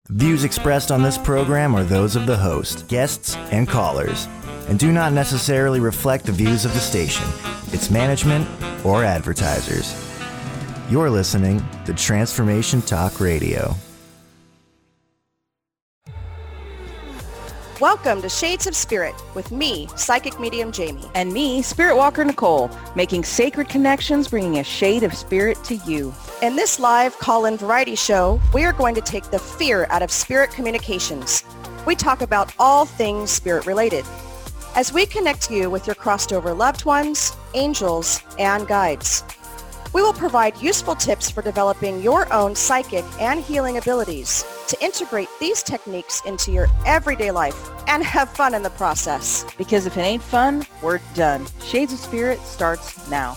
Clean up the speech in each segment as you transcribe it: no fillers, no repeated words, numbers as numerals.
Views expressed on this program are those of the host, guests, and callers, and do not necessarily reflect the views of the station, its management, or advertisers. You're listening to Transformation Talk Radio. Welcome to Shades of Spirit with me, Psychic Medium Jamie. And me, Spirit Walker Nicole, making sacred connections, bringing a shade of spirit to you. In this live call-in variety show, we are going to take the fear out of spirit communications. We talk about all things spirit related as we connect you with your crossed over loved ones, angels, and guides. We will provide useful tips for developing your own psychic and healing abilities to integrate these techniques into your everyday life and have fun in the process. Because if it ain't fun, we're done. Shades of Spirit starts now.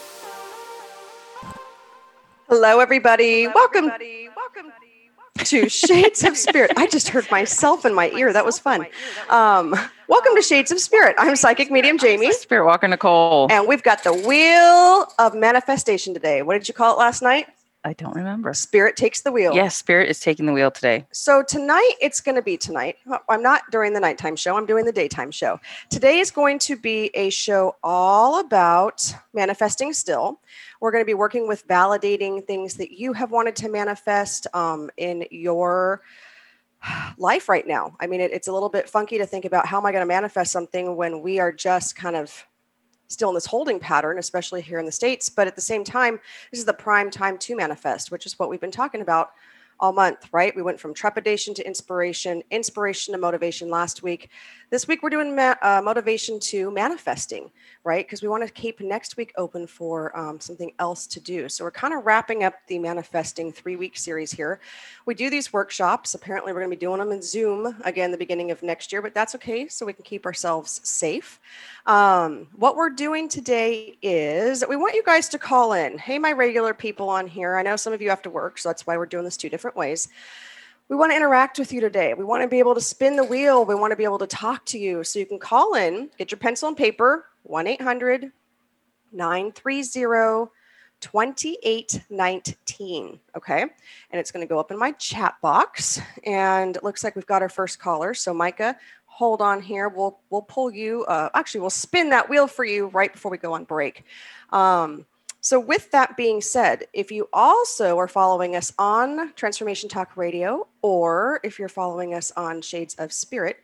Hello, everybody. Welcome to Shades of Spirit. I just heard myself in my ear. That was fun. Welcome to Shades of Spirit. I'm Psychic Medium Jamie. Spirit Walker Nicole. And we've got the Wheel of Manifestation today. What did you call it last night? I don't remember. Spirit takes the wheel. Yes, Spirit is taking the wheel today. So tonight, it's going to be tonight. I'm not during the nighttime show. I'm doing the daytime show. Today is going to be a show all about manifesting still. We're going to be working with validating things that you have wanted to manifest in your life right now. I mean, it's a little bit funky to think about how am I going to manifest something when we are just kind of still in this holding pattern, especially here in the States. But at the same time, this is the prime time to manifest, which is what we've been talking about all month, right? We went from trepidation to inspiration, inspiration to motivation last week. This week, we're doing motivation to manifesting, right? Because we want to keep next week open for something else to do. So we're kind of wrapping up the manifesting 3-week series here. We do these workshops. Apparently, we're going to be doing them in Zoom again, the beginning of next year, but that's okay. So we can keep ourselves safe. What we're doing today is we want you guys to call in. Hey, my regular people on here. I know some of you have to work, so that's why we're doing this 2 different ways. We want to interact with you today. We want to be able to spin the wheel. We want to be able to talk to you. So you can call in, get your pencil and paper, 1-800-930-2819. Okay. And it's going to go up in my chat box. And it looks like we've got our first caller. So Micah, hold on here. We'll pull you. Actually, we'll spin that wheel for you right before we go on break. So with that being said, if you also are following us on Transformation Talk Radio, or if you're following us on Shades of Spirit,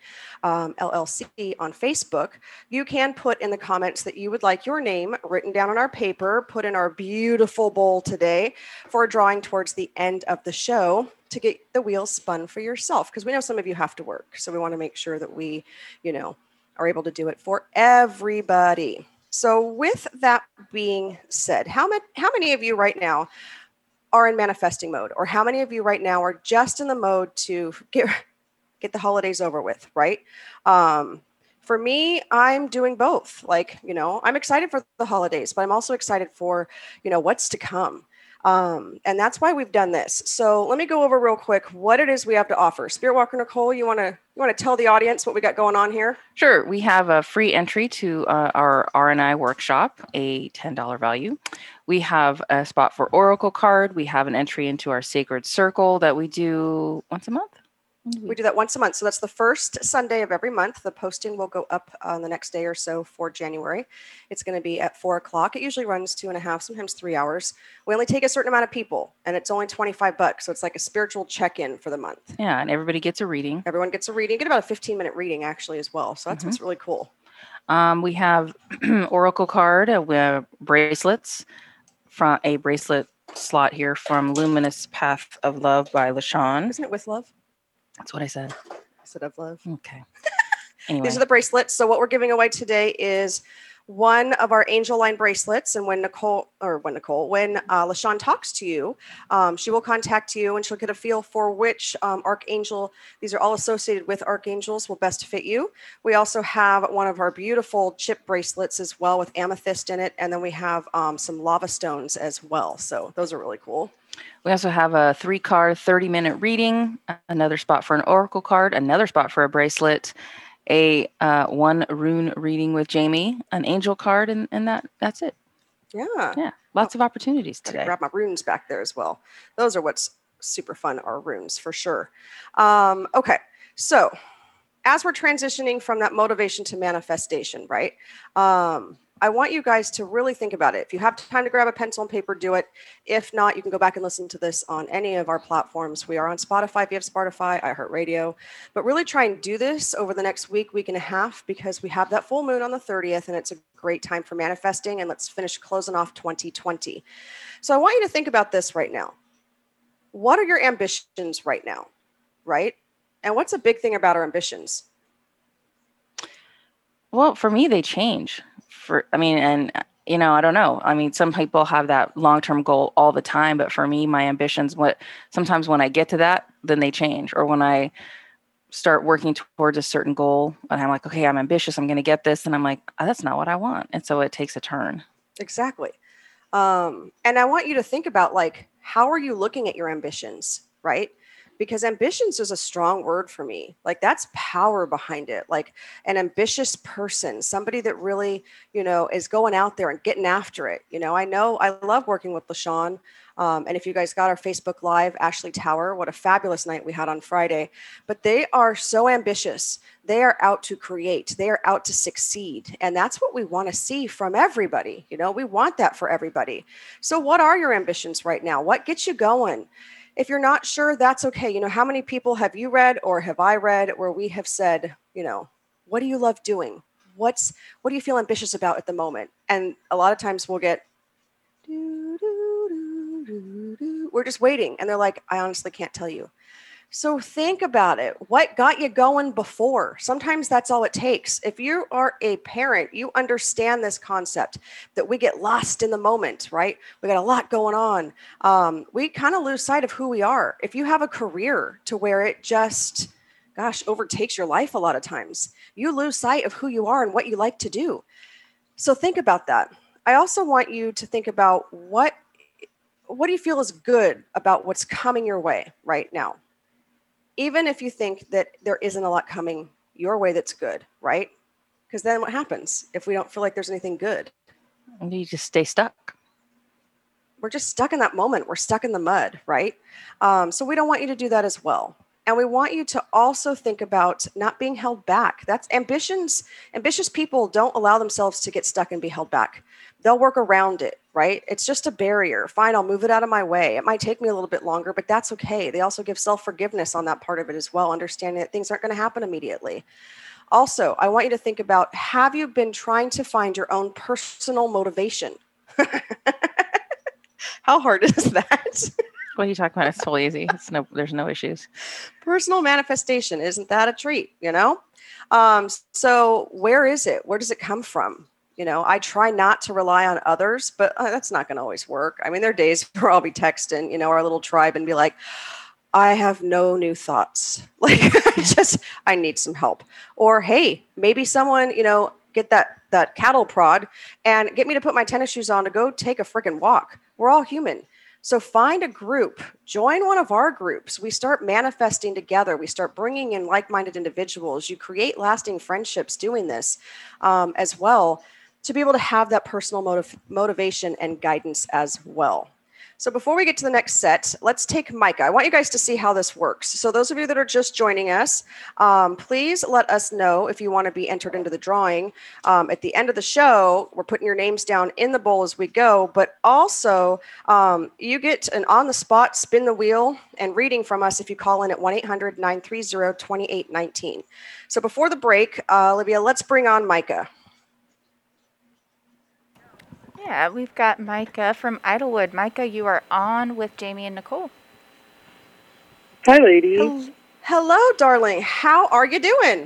LLC on Facebook, you can put in the comments that you would like your name written down on our paper, put in our beautiful bowl today for a drawing towards the end of the show to get the wheel spun for yourself. Because we know some of you have to work. So we want to make sure that we, are able to do it for everybody. So with that being said, how many of you right now are in manifesting mode? Or how many of you right now are just in the mode to get the holidays over with, right? For me, I'm doing both. I'm excited for the holidays, but I'm also excited for, what's to come. And that's why we've done this. So let me go over real quick what it is we have to offer. Spirit Walker Nicole, you want to tell the audience what we got going on here? Sure. We have a free entry to our R&I workshop, a $10 value. We have a spot for Oracle card. We have an entry into our Sacred Circle that we do once a month. We do that once a month. So that's the first Sunday of every month. The posting will go up on the next day or so for January. It's going to be at 4:00. It usually runs 2.5, sometimes 3 hours. We only take a certain amount of people, and it's only $25. So it's like a spiritual check-in for the month. Yeah, and everybody gets a reading. Everyone gets a reading. You get about a 15-minute reading, actually, as well. So that's what's really cool. We have Oracle card, we have bracelets, from a bracelet slot here from Luminous Path of Love by LaShawn. Isn't it with love? That's what I said. I said of love. Okay. Anyway. These are the bracelets. So what we're giving away today is one of our angel line bracelets. And when LaShawn talks to you, she will contact you and she'll get a feel for which archangel. These are all associated with archangels will best fit you. We also have one of our beautiful chip bracelets as well with amethyst in it. And then we have some lava stones as well. So those are really cool. We also have a 3-card 30-minute reading, another spot for an oracle card, another spot for a bracelet, a 1 rune reading with Jamie, an angel card, and that's it. Yeah. Lots of opportunities today. I grab my runes back there as well. Those are what's super fun are runes for sure. Okay, so as we're transitioning from that motivation to manifestation, right? I want you guys to really think about it. If you have time to grab a pencil and paper, do it. If not, you can go back and listen to this on any of our platforms. We are on Spotify if you have Spotify, iHeartRadio. But really try and do this over the next week and a half, because we have that full moon on the 30th, and it's a great time for manifesting. And let's finish closing off 2020. So I want you to think about this right now. What are your ambitions right now, right? And what's a big thing about our ambitions? Well, for me, they change. I don't know. I mean, some people have that long-term goal all the time, but for me, my ambitions, sometimes when I get to that, then they change. Or when I start working towards a certain goal and I'm like, okay, I'm ambitious, I'm going to get this. And I'm like, oh, that's not what I want. And so it takes a turn. Exactly. And I want you to think about, like, how are you looking at your ambitions, right? Because ambitions is a strong word for me. Like, that's power behind it. Like, an ambitious person, somebody that really, is going out there and getting after it. I love working with LaShawn. And if you guys got our Facebook Live, Ashley Tower, what a fabulous night we had on Friday. But they are so ambitious. They are out to create. They are out to succeed. And that's what we want to see from everybody. We want that for everybody. So what are your ambitions right now? What gets you going? If you're not sure, that's okay. How many people have you read or have I read where we have said, what do you love doing? What do you feel ambitious about at the moment? And a lot of times we'll get, we're just waiting. And they're like, I honestly can't tell you. So think about it. What got you going before? Sometimes that's all it takes. If you are a parent, you understand this concept that we get lost in the moment, right? We got a lot going on. We kind of lose sight of who we are. If you have a career to where it just, overtakes your life a lot of times, you lose sight of who you are and what you like to do. So think about that. I also want you to think about what do you feel is good about what's coming your way right now? Even if you think that there isn't a lot coming your way that's good, right? Because then what happens if we don't feel like there's anything good? You just stay stuck. We're just stuck in that moment. We're stuck in the mud, right? So we don't want you to do that as well. And we want you to also think about not being held back. That's ambitions. Ambitious people don't allow themselves to get stuck and be held back. They'll work around it, right? It's just a barrier. Fine, I'll move it out of my way. It might take me a little bit longer, but that's okay. They also give self-forgiveness on that part of it as well, understanding that things aren't going to happen immediately. Also, I want you to think about, have you been trying to find your own personal motivation? How hard is that? What are you talking about? It's totally easy. There's no issues. Personal manifestation. Isn't that a treat? So where is it? Where does it come from? I try not to rely on others, but that's not going to always work. I mean, there are days where I'll be texting, our little tribe and be like, I have no new thoughts. Like, I need some help. Or, hey, maybe someone, get that cattle prod and get me to put my tennis shoes on to go take a freaking walk. We're all human. So find a group, join one of our groups. We start manifesting together. We start bringing in like-minded individuals. You create lasting friendships doing this as well, to be able to have that personal motivation and guidance as well. So before we get to the next set, let's take Micah. I want you guys to see how this works. So those of you that are just joining us, please let us know if you want to be entered into the drawing. At the end of the show, we're putting your names down in the bowl as we go, but also you get an on-the-spot spin the wheel and reading from us if you call in at 1-800-930-2819. So before the break, Olivia, let's bring on Micah. Yeah, we've got Micah from Idlewood. Micah, you are on with Jamie and Nicole. Hi, ladies. Hello, darling. How are you doing?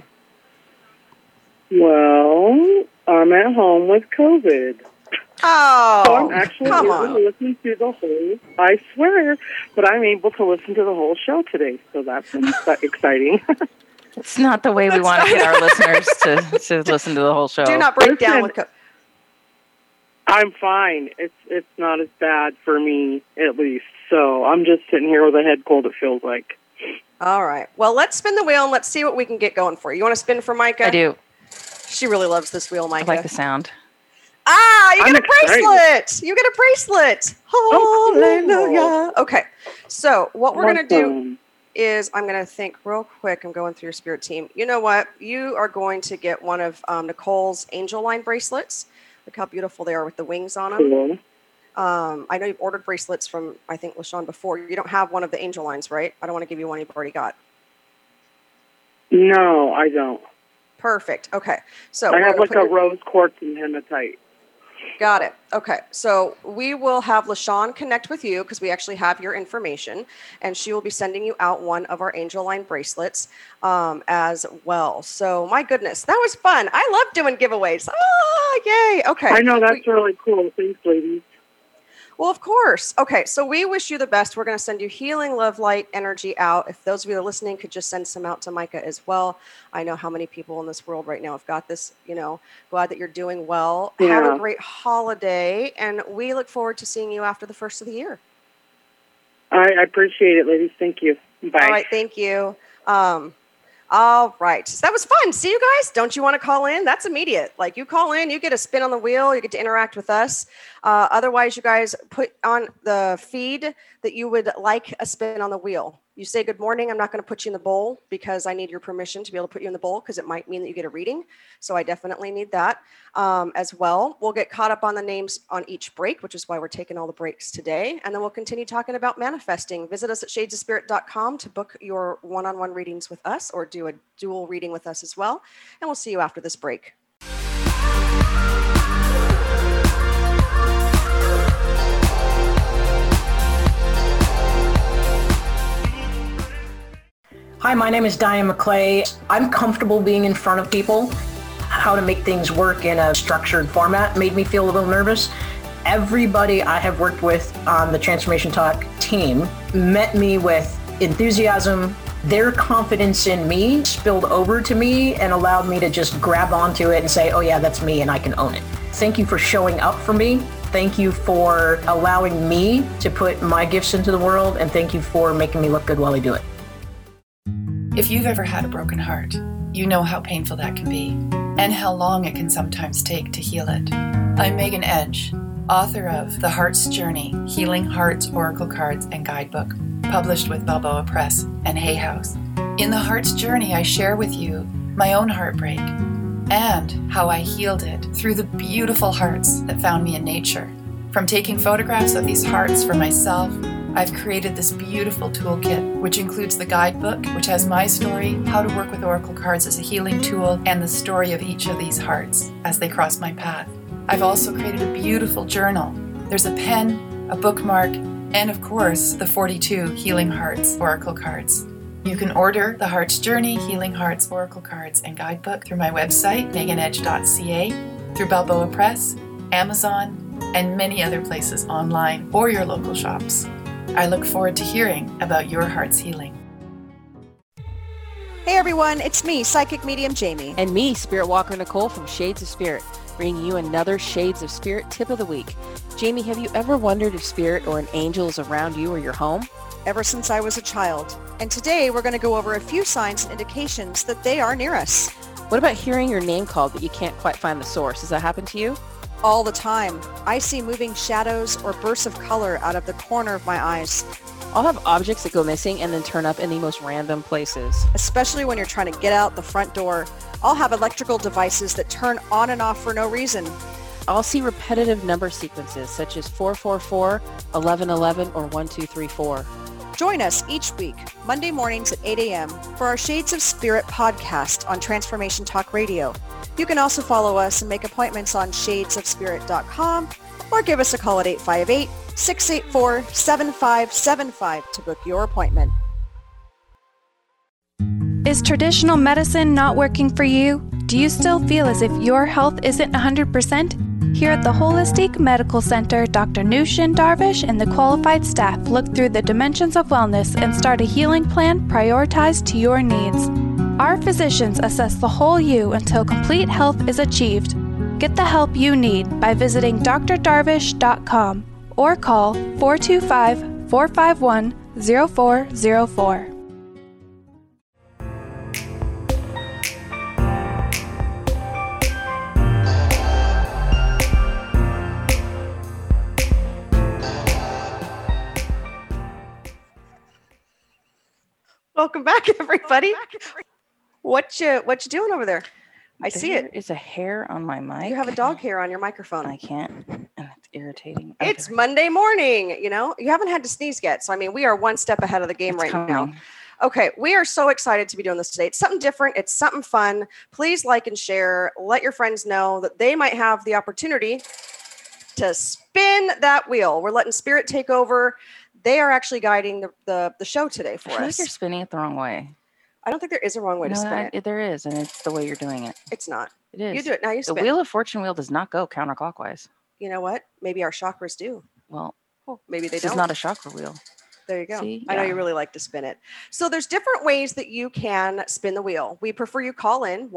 Well, I'm at home with COVID. Oh, so I'm actually come able on. to listen to the whole, I swear, but I'm able to listen to the whole show today, so that's exciting. It's not the way we want to get our listeners to listen to the whole show. Do not break down with COVID. I'm fine. It's not as bad for me, at least. So I'm just sitting here with a head cold, it feels like. All right. Well, let's spin the wheel and let's see what we can get going for you. You want to spin for Micah? I do. She really loves this wheel, Micah. I like the sound. You get a bracelet. You get a bracelet. Hallelujah. Oh, cool. Okay. So what we're going to do Awesome. is I'm going to think real quick. I'm going through your spirit team. You know what? You are going to get one of Nicole's angel line bracelets. Look how beautiful they are with the wings on them. Cool. I know you've ordered bracelets from, I think, LaShawn before. You don't have one of the angel lines, right? I don't want to give you one you've already got. No, I don't. Perfect. Okay. So I we're have gonna like put a your- rose quartz and hematite. Got it. Okay. So we will have LaShawn connect with you because we actually have your information, and she will be sending you out one of our angel line bracelets as well. So my goodness, that was fun. I love doing giveaways. Oh, yay. Okay. I know, that's really cool. Thanks, ladies. Well, of course. Okay, so we wish you the best. We're going to send you healing, love, light, energy out. If those of you that are listening could just send some out to Micah as well. I know how many people in this world right now have got this, glad that you're doing well. Have Yeah. a great holiday, and we look forward to seeing you after the first of the year. I appreciate it, ladies. Thank you. Bye. All right, thank you. All right. So that was fun. See you guys. Don't you want to call in? That's immediate. Like you call in, you get a spin on the wheel, you get to interact with us. Otherwise, you guys put on the feed that you would like a spin on the wheel. You say good morning. I'm not going to put you in the bowl because I need your permission to be able to put you in the bowl because it might mean that you get a reading. So I definitely need that as well. We'll get caught up on the names on each break, which is why we're taking all the breaks today. And then we'll continue talking about manifesting. Visit us at shadesofspirit.com to book your one-on-one readings with us or do a dual reading with us as well. And we'll see you after this break. Hi, my name is Diane McClay. I'm comfortable being in front of people. How to make things work in a structured format made me feel a little nervous. Everybody I have worked with on the Transformation Talk team met me with enthusiasm. Their confidence in me spilled over to me and allowed me to just grab onto it and say, oh yeah, that's me and I can own it. Thank you for showing up for me. Thank you for allowing me to put my gifts into the world, and thank you for making me look good while I do it. If you've ever had a broken heart, you know how painful that can be and how long it can sometimes take to heal it. I'm Megan Edge, author of The Heart's Journey, Healing Hearts, Oracle Cards, and Guidebook, published with Balboa Press and Hay House. In The Heart's Journey, I share with you my own heartbreak and how I healed it through the beautiful hearts that found me in nature. From taking photographs of these hearts for myself, I've created this beautiful toolkit, which includes the guidebook, which has my story, how to work with oracle cards as a healing tool, and the story of each of these hearts as they cross my path. I've also created a beautiful journal. There's a pen, a bookmark, and of course, the 42 Healing Hearts oracle cards. You can order The Heart's Journey, Healing Hearts, Oracle Cards, and Guidebook through my website, meganedge.ca, through Balboa Press, Amazon, and many other places online or your local shops. I look forward to hearing about your heart's healing. Hey everyone, it's me, Psychic Medium Jamie. And me, Spirit Walker Nicole from Shades of Spirit, bringing you another Shades of Spirit tip of the week. Jamie, have you ever wondered if spirit or an angel is around you or your home? Ever since I was a child. And today we're going to go over a few signs and indications that they are near us. What about hearing your name called but you can't quite find the source? Does that happen to you? All the time. I see moving shadows or bursts of color out of the corner of my eyes. I'll have objects that go missing and then turn up in the most random places. Especially when you're trying to get out the front door. I'll have electrical devices that turn on and off for no reason. I'll see repetitive number sequences such as 444, 1111, or 1234. Join us each week, Monday mornings at 8 a.m. for our Shades of Spirit podcast on Transformation Talk Radio. You can also follow us and make appointments on shadesofspirit.com or give us a call at 858-684-7575 to book your appointment. Is traditional medicine not working for you? Do you still feel as if your health isn't 100%? Here at the Holistic Medical Center, Dr. Nushin Darvish and the qualified staff look through the dimensions of wellness and start a healing plan prioritized to your needs. Our physicians assess the whole you until complete health is achieved. Get the help you need by visiting drdarvish.com or call 425-451-0404. Welcome back, everybody. What you doing over there? I see it. Is a hair on my mic. You have a dog hair on your microphone. I can't, and it's irritating. It's Monday morning. You know, you haven't had to sneeze yet. So, I mean, we are one step ahead of the game now. Okay, we are so excited to be doing this today. It's something different. It's something fun. Please like and share. Let your friends know that they might have the opportunity to spin that wheel. We're letting Spirit take over. They are actually guiding the show today for us. I feel like you're spinning it the wrong way. I don't think there is a wrong way to spin it. There is, and it's the way you're doing it. It's not. It is. You do it now. You spin. The Wheel of Fortune wheel does not go counterclockwise. You know what? Maybe our chakras do. Well, maybe they don't. It's not a chakra wheel. There you go. See? I know you really like to spin it. So there's different ways that you can spin the wheel. We prefer you call in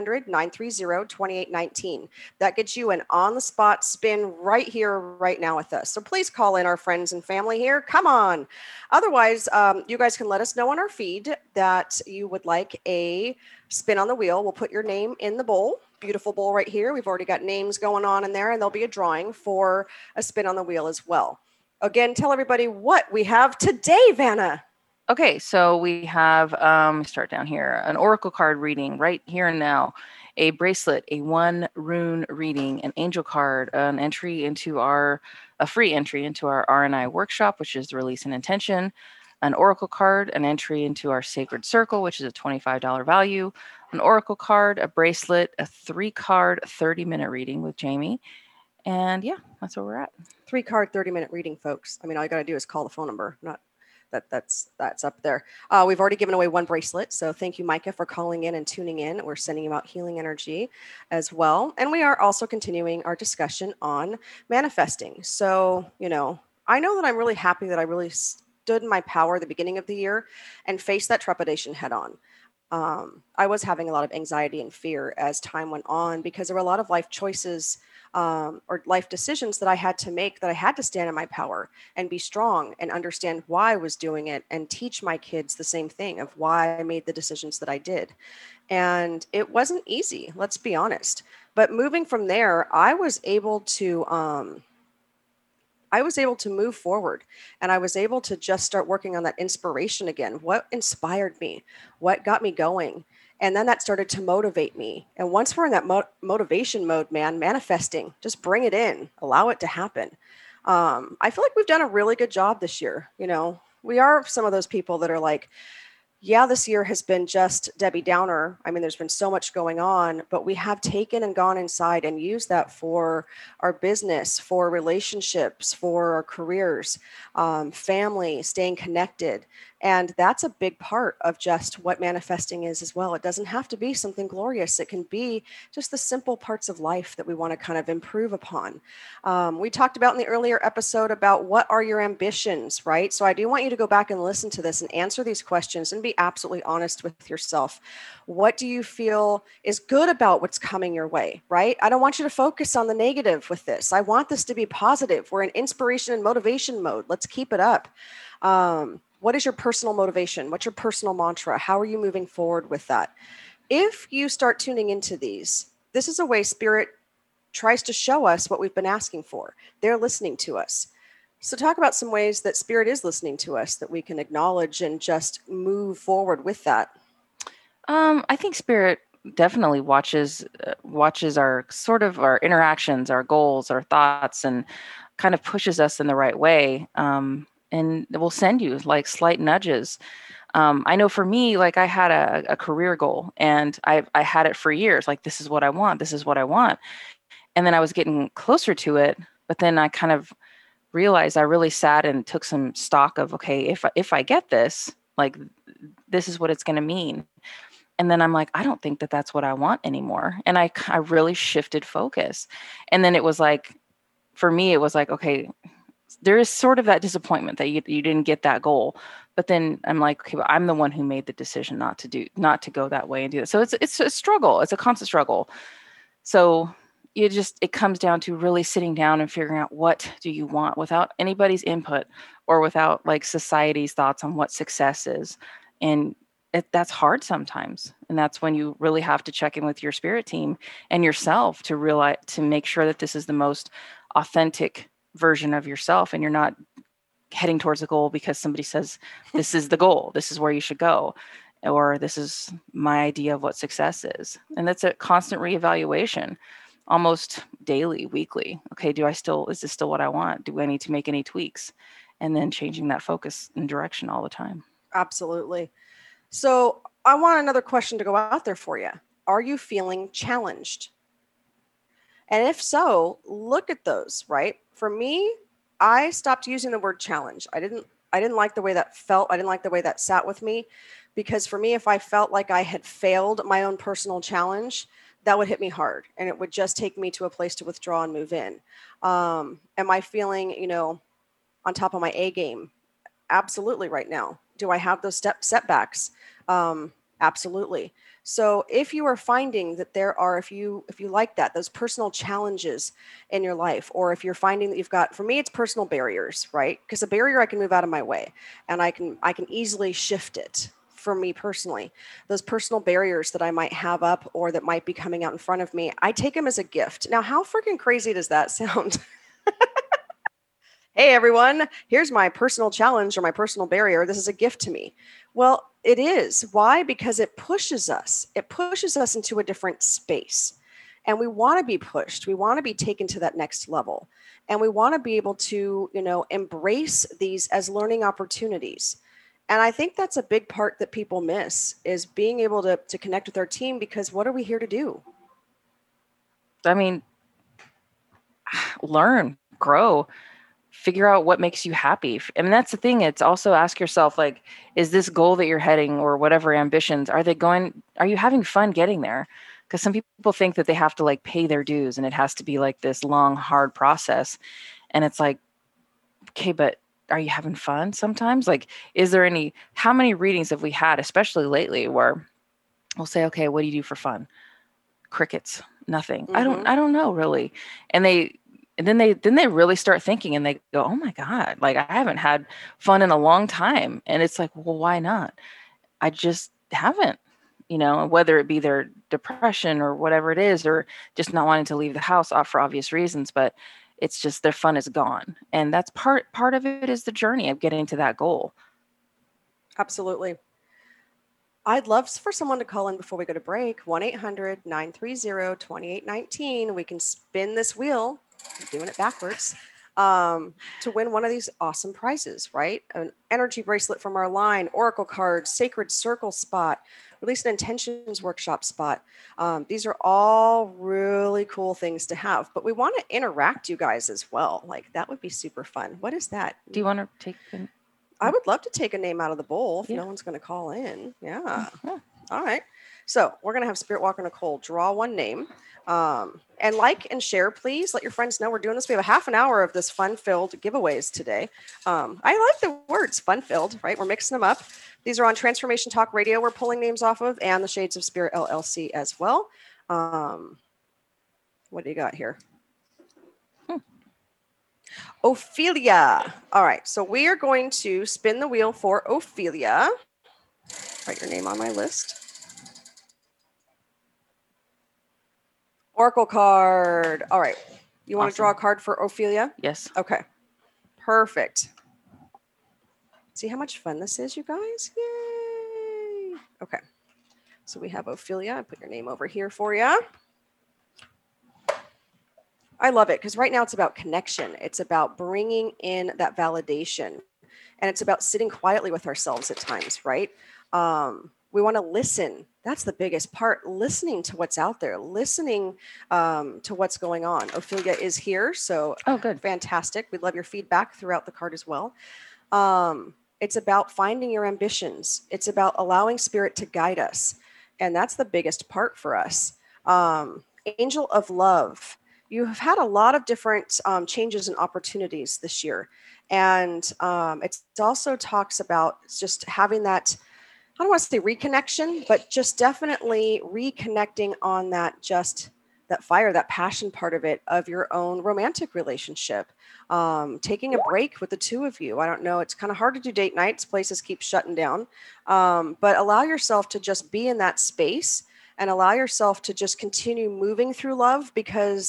1-800-930-2819. That gets you an on-the-spot spin right here, right now with us. So please call in our friends and family here. Come on. Otherwise, you guys can let us know on our feed that you would like a spin on the wheel. We'll put your name in the bowl. Beautiful bowl right here. We've already got names going on in there, and there'll be a drawing for a spin on the wheel as well. Again, tell everybody what we have today, Vanna. Okay, so we have, start down here, an oracle card reading right here and now, a bracelet, a 1 rune reading, an angel card, an entry into a free entry into our R&I workshop, which is the release and intention, an oracle card, an entry into our sacred circle, which is a $25 value, an oracle card, a bracelet, a 3-card 30-minute reading with Jamie. And yeah, that's where we're at. 3-card 30-minute reading, folks. I mean, all you got to do is call the phone number. Not that's up there. We've already given away 1 bracelet. So thank you, Micah, for calling in and tuning in. We're sending you out healing energy as well. And we are also continuing our discussion on manifesting. So, you know, I know that I'm really happy that I really stood in my power at the beginning of the year and faced that trepidation head on. I was having a lot of anxiety and fear as time went on because there were a lot of life choices or life decisions that I had to make, that I had to stand in my power and be strong and understand why I was doing it and teach my kids the same thing of why I made the decisions that I did. And it wasn't easy, let's be honest. But moving from there, I was able to move forward, and I was able to just start working on that inspiration again. What inspired me? What got me going? And then that started to motivate me. And once we're in that motivation mode, man, manifesting, just bring it in, allow it to happen. I feel like we've done a really good job this year. You know, we are some of those people that are like, yeah, this year has been just Debbie Downer. I mean, there's been so much going on, but we have taken and gone inside and used that for our business, for relationships, for our careers, family, staying connected. And that's a big part of just what manifesting is as well. It doesn't have to be something glorious. It can be just the simple parts of life that we want to kind of improve upon. We talked about in the earlier episode about what are your ambitions, right? So I do want you to go back and listen to this and answer these questions and be absolutely honest with yourself. What do you feel is good about what's coming your way, right? I don't want you to focus on the negative with this. I want this to be positive. We're in inspiration and motivation mode. Let's keep it up. What is your personal motivation? What's your personal mantra? How are you moving forward with that? If you start tuning into these, this is a way Spirit tries to show us what we've been asking for. They're listening to us. So talk about some ways that Spirit is listening to us that we can acknowledge and just move forward with that. I think Spirit definitely watches our sort of our interactions, our goals, our thoughts, and kind of pushes us in the right way. And it will send you like slight nudges. I know for me, like I had a career goal, and I had it for years. Like, this is what I want. This is what I want. And then I was getting closer to it, but then I kind of realized I really sat and took some stock of, okay, if I get this, like, this is what it's going to mean. And then I'm like, I don't think that that's what I want anymore. And I really shifted focus. And then it was like, for me, it was like, okay, there is sort of that disappointment that you didn't get that goal. But then I'm like, okay, but I'm the one who made the decision not to go that way and do that. So it's a struggle. It's a constant struggle. So it comes down to really sitting down and figuring out, what do you want, without anybody's input or without like society's thoughts on what success is. And that's hard sometimes. And that's when you really have to check in with your spirit team and yourself to make sure that this is the most authentic version of yourself, and you're not heading towards a goal because somebody says, this is the goal, this is where you should go, or this is my idea of what success is. And that's a constant reevaluation, almost daily, weekly. Okay, is this still what I want? Do I need to make any tweaks? And then changing that focus and direction all the time. Absolutely. So I want another question to go out there for you. Are you feeling challenged? And if so, look at those, right? For me, I stopped using the word challenge. I didn't like the way that felt. I didn't like the way that sat with me, because for me, if I felt like I had failed my own personal challenge, that would hit me hard, and it would just take me to a place to withdraw and move in. Am I feeling, on top of my A game? Absolutely right now. Do I have those setbacks? Absolutely. So if you are finding that there are, if you like that, those personal challenges in your life, or if you're finding that you've got, for me, it's personal barriers, right? Because a barrier I can move out of my way, and I can easily shift it. For me personally, those personal barriers that I might have up or that might be coming out in front of me, I take them as a gift. Now, how freaking crazy does that sound? Hey, everyone, here's my personal challenge or my personal barrier. This is a gift to me. Well, it is. Why? Because it pushes us. It pushes us into a different space. And we want to be pushed. We want to be taken to that next level. And we want to be able to, embrace these as learning opportunities. And I think that's a big part that people miss, is being able to connect with our team, because what are we here to do? I mean, learn, grow, figure out what makes you happy. I mean, that's the thing. It's also ask yourself, like, is this goal that you're heading, or whatever ambitions, are you having fun getting there? Because some people think that they have to like pay their dues and it has to be like this long, hard process. And it's like, okay, but are you having fun sometimes? Like, how many readings have we had, especially lately, where we'll say, okay, what do you do for fun? Crickets, nothing. Mm-hmm. I don't know really. And then they really start thinking, and they go, oh my God, like I haven't had fun in a long time. And it's like, well, why not? I just haven't, whether it be their depression or whatever it is, or just not wanting to leave the house for obvious reasons, but it's just their fun is gone. And that's part of it is the journey of getting to that goal. Absolutely. I'd love for someone to call in before we go to break. 1-800-930-2819. We can spin this wheel, I'm doing it backwards, to win one of these awesome prizes, right? An energy bracelet from our line, oracle cards, sacred circle spot, release an intentions workshop spot. These are all really cool things to have, but we want to interact you guys as well. Like, that would be super fun. What is that? Do you want to take I would love to take a name out of the bowl if no one's going to call in. Yeah. All right. So we're going to have Spirit Walker Nicole draw one name. And like and share, please. Let your friends know we're doing this. We have a half an hour of this fun-filled giveaways today. I like the words fun-filled, right? We're mixing them up. These are on Transformation Talk Radio. We're pulling names off of, and the Shades of Spirit LLC as well. What do you got here? Ophelia. All right. So we are going to spin the wheel for Ophelia. Write your name on my list. Oracle card. All right. You want to draw a card for Ophelia? Yes. Okay. Perfect. See how much fun this is, you guys? Yay. Okay. So we have Ophelia. I put your name over here for you. I love it because right now it's about connection. It's about bringing in that validation, and it's about sitting quietly with ourselves at times, right? We want to listen. That's the biggest part, listening to what's out there, listening to what's going on. Ophelia is here, so good. Fantastic. We'd love your feedback throughout the card as well. It's about finding your ambitions. It's about allowing Spirit to guide us, and that's the biggest part for us. Angel of Love. You have had a lot of different changes and opportunities this year. And it also talks about just having that, I don't want to say reconnection, but just definitely reconnecting on that fire, that passion part of it, of your own romantic relationship. Taking a break with the two of you. I don't know. It's kind of hard to do date nights. Places keep shutting down. But allow yourself to just be in that space and allow yourself to just continue moving through love, because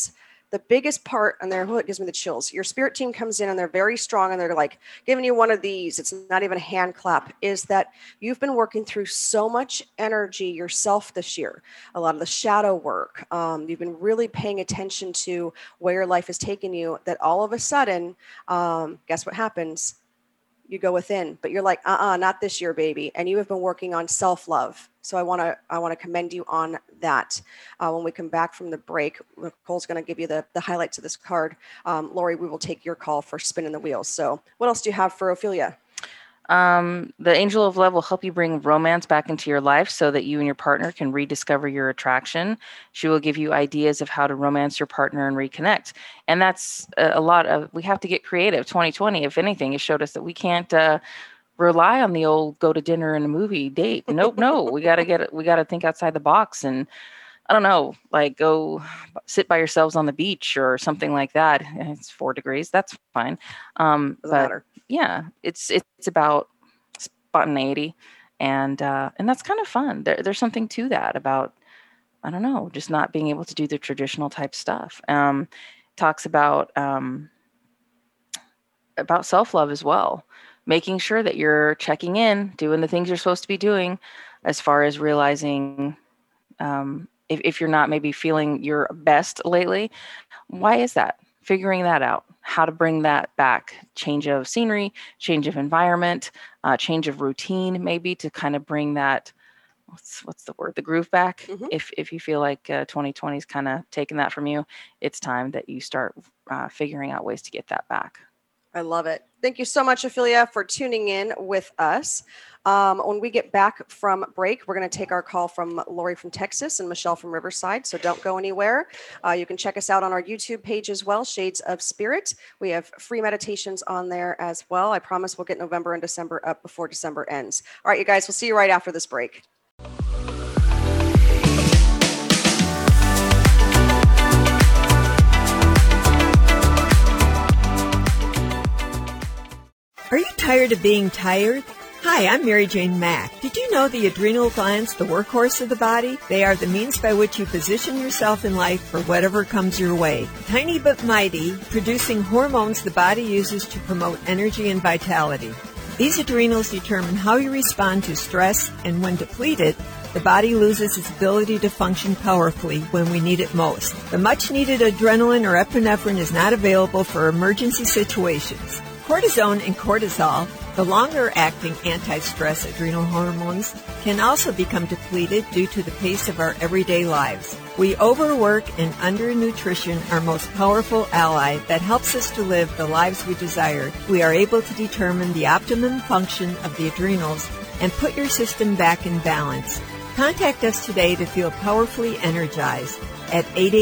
the biggest part, and it gives me the chills. Your spirit team comes in and they're very strong and they're like giving you one of these. It's not even a hand clap. Is that you've been working through so much energy yourself this year, a lot of the shadow work. You've been really paying attention to where your life has taken you, that all of a sudden, guess what happens? You go within, but you're like, not this year, baby. And you have been working on self-love. So I want to commend you on that. When we come back from the break, Nicole's going to give you the highlights of this card. Lori, we will take your call for spinning the wheels. So what else do you have for Ophelia? The Angel of Love will help you bring romance back into your life so that you and your partner can rediscover your attraction. She will give you ideas of how to romance your partner and reconnect. And that's we have to get creative. 2020, if anything, it showed us that we can't rely on the old go to dinner and a movie date. Nope, no. We got to think outside the box and, I don't know, like go sit by yourselves on the beach or something like that. It's 4 degrees. That's fine. Doesn't matter. Yeah, it's about spontaneity, and that's kind of fun. There's something to that about, I don't know, just not being able to do the traditional type stuff. Talks about self-love as well, making sure that you're checking in, doing the things you're supposed to be doing, as far as realizing if you're not maybe feeling your best lately, why is that? Figuring that out, how to bring that back, change of scenery, change of environment, change of routine, maybe to kind of bring that, what's the word, the groove back. Mm-hmm. If you feel like 2020 is kind of taking that from you, it's time that you start figuring out ways to get that back. I love it. Thank you so much, Ophelia, for tuning in with us. When we get back from break, we're going to take our call from Lori from Texas and Michelle from Riverside, so don't go anywhere. You can check us out on our YouTube page as well, Shades of Spirit. We have free meditations on there as well. I promise we'll get November and December up before December ends. All right, you guys, we'll see you right after this break. Are you tired of being tired? Hi, I'm Mary Jane Mack. Did you know the adrenal glands, the workhorse of the body? They are the means by which you position yourself in life for whatever comes your way. Tiny but mighty, producing hormones the body uses to promote energy and vitality. These adrenals determine how you respond to stress, and when depleted, the body loses its ability to function powerfully when we need it most. The much-needed adrenaline or epinephrine is not available for emergency situations. Cortisone and cortisol, the longer-acting anti-stress adrenal hormones, can also become depleted due to the pace of our everyday lives. We overwork and undernutrition, our most powerful ally that helps us to live the lives we desire. We are able to determine the optimum function of the adrenals and put your system back in balance. Contact us today to feel powerfully energized at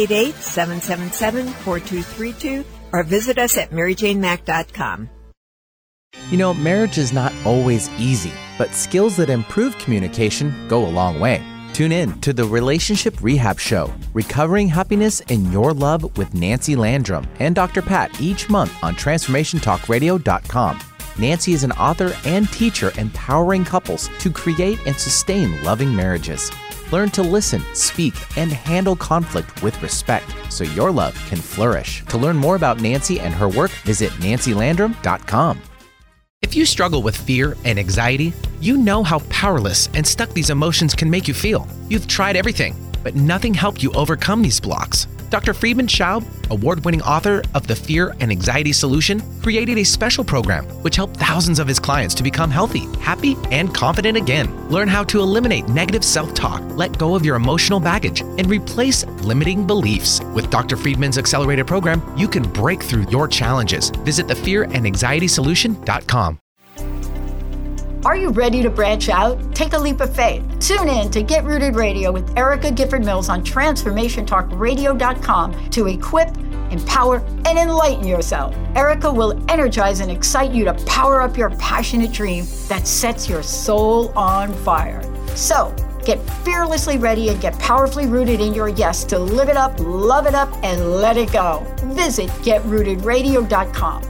888-777-4232 or visit us at maryjanemack.com. You know, marriage is not always easy, but skills that improve communication go a long way. Tune in to the Relationship Rehab Show, Recovering Happiness in Your Love with Nancy Landrum and Dr. Pat each month on TransformationTalkRadio.com. Nancy is an author and teacher empowering couples to create and sustain loving marriages. Learn to listen, speak, and handle conflict with respect so your love can flourish. To learn more about Nancy and her work, visit nancylandrum.com. If you struggle with fear and anxiety, you know how powerless and stuck these emotions can make you feel. You've tried everything, but nothing helped you overcome these blocks. Dr. Friedman Schaub, award-winning author of The Fear and Anxiety Solution, created a special program which helped thousands of his clients to become healthy, happy, and confident again. Learn how to eliminate negative self-talk, let go of your emotional baggage, and replace limiting beliefs. With Dr. Friedman's accelerated program, you can break through your challenges. Visit thefearandanxietysolution.com. Are you ready to branch out? Take a leap of faith. Tune in to Get Rooted Radio with Erica Gifford Mills on TransformationTalkRadio.com to equip, empower, and enlighten yourself. Erica will energize and excite you to power up your passionate dream that sets your soul on fire. So, get fearlessly ready and get powerfully rooted in your yes to live it up, love it up, and let it go. Visit GetRootedRadio.com.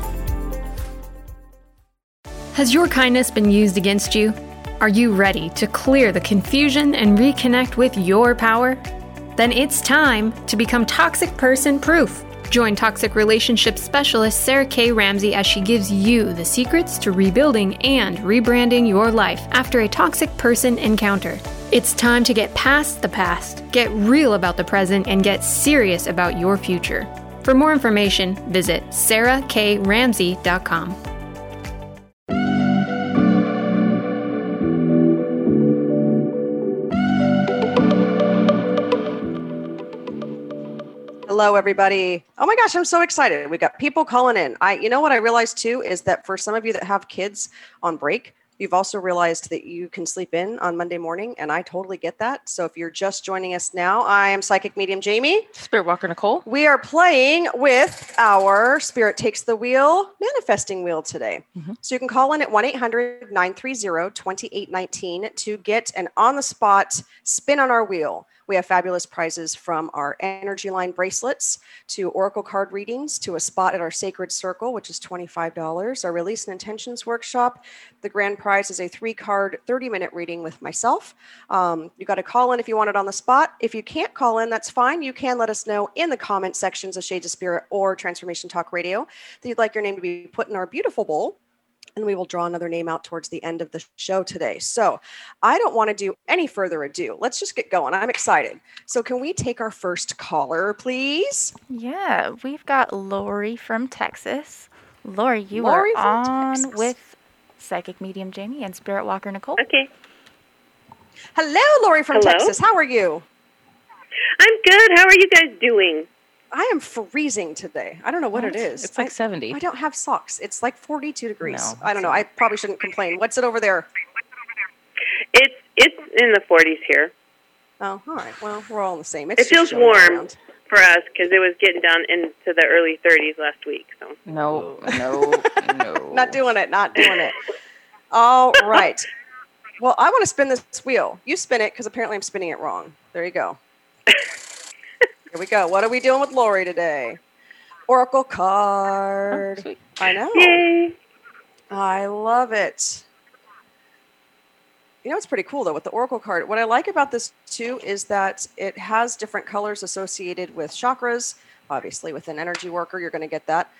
Has your kindness been used against you? Are you ready to clear the confusion and reconnect with your power? Then it's time to become toxic person proof. Join toxic relationship specialist Sarah K. Ramsey as she gives you the secrets to rebuilding and rebranding your life after a toxic person encounter. It's time to get past the past, get real about the present, and get serious about your future. For more information, visit sarahkramsey.com. Hello, everybody. Oh my gosh, I'm so excited. We got people calling in. You know what I realized too is that for some of you that have kids on break, you've also realized that you can sleep in on Monday morning, and I totally get that. So if you're just joining us now, I am Psychic Medium Jamie. Spirit Walker Nicole. We are playing with our Spirit Takes the Wheel manifesting wheel today. So you can call in at 1-800-930-2819 to get an on-the-spot spin on our wheel. We have fabulous prizes from our Energy Line bracelets to Oracle card readings to a spot at our Sacred Circle, which is $25. Our Release and Intentions workshop. The grand prize is a 3-card, 30-minute reading with myself. You got to call in if you want it on the spot. If you can't call in, that's fine. You can let us know in the comment sections of Shades of Spirit or Transformation Talk Radio that you'd like your name to be put in our beautiful bowl. And we will draw another name out towards the end of the show today. So I don't want to do any further ado. Let's just get going. I'm excited. So can we take our first caller, please? Yeah, we've got Lori from Texas. Lori, you are on with Psychic Medium Jamie and Spirit Walker Nicole. Okay. Hello, Lori from Texas. How are you? I'm good. How are you guys doing? I am freezing today. I don't know what it is. It's like 70. I don't have socks. It's like 42 degrees. No, I don't know. I probably shouldn't complain. What's it over there? It's in the 40s here. Oh, all right. Well, we're all the same. It feels warm for us because it was getting down into the early 30s last week. So no. Not doing it. Not doing it. All right. Well, I want to spin this wheel. You spin it because apparently I'm spinning it wrong. There you go. Here we go. What are we doing with Lori today? Oracle card. Oh, sweet. I know. Yay. I love it. You know, it's pretty cool, though, with the Oracle card. What I like about this, too, is that it has different colors associated with chakras. Obviously, with an energy worker, you're going to get that.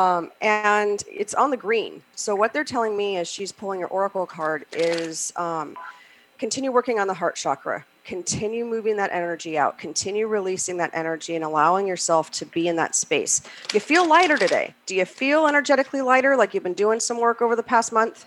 And it's on the green. So what they're telling me as she's pulling her Oracle card is continue working on the heart chakra. Continue moving that energy out. Continue releasing that energy and allowing yourself to be in that space. You feel lighter today. Do you feel energetically lighter, like you've been doing some work over the past month?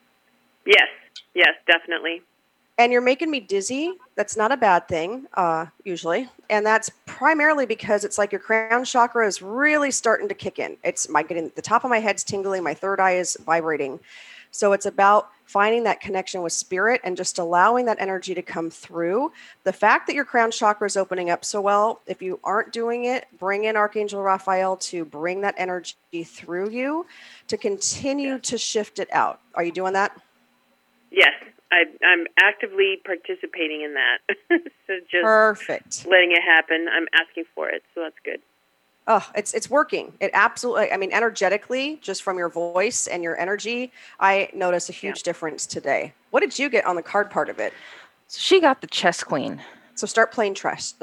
Yes, definitely. And you're making me dizzy. That's not a bad thing, usually. And that's primarily because it's like your crown chakra is really starting to kick in. The top of my head's tingling. My third eye is vibrating. So it's about finding that connection with spirit and just allowing that energy to come through. The fact that your crown chakra is opening up so well, if you aren't doing it, bring in Archangel Raphael to bring that energy through you to continue to shift it out. Are you doing that? Yes, I'm actively participating in that. So just perfect. Letting it happen. I'm asking for it, so that's good. Oh, it's working. It absolutely, energetically, just from your voice and your energy, I notice a huge difference today. What did you get on the card part of it? So she got the Chess Queen. So start playing chess